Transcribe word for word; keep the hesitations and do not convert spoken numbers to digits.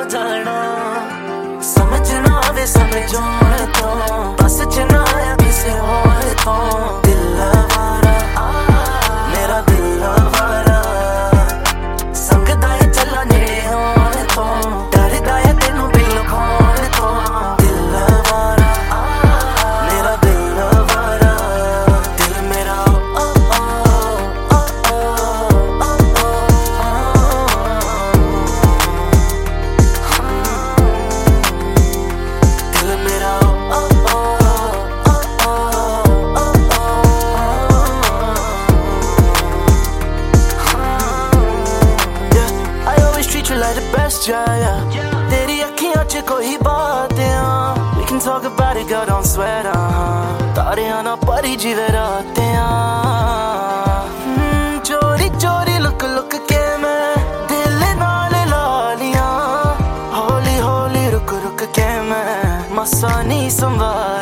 जाना समझ ना आवे समझाने तो बस च ना आया किसे होर तो दिल आवारा मेरा दिल आवारा संगदा है चला नेड़े होने तो डरदा है तेनू बिल खाने तो दिल आवारा मेरा दिल आवारा दिल मेरा ओ ओ ओ ओ ओ दिल मेरा ओ ओ like the best, yeah, yeah. तेरी अखियां च कोई बात है We can talk about it, girl, don't sweat, uh तारियां ना परी जिवे रात चोरी चोरी लुक लुक के मैं दिल नाल ला लिया हौली हौली रुक रुक के मैं मसा नहीं संभाल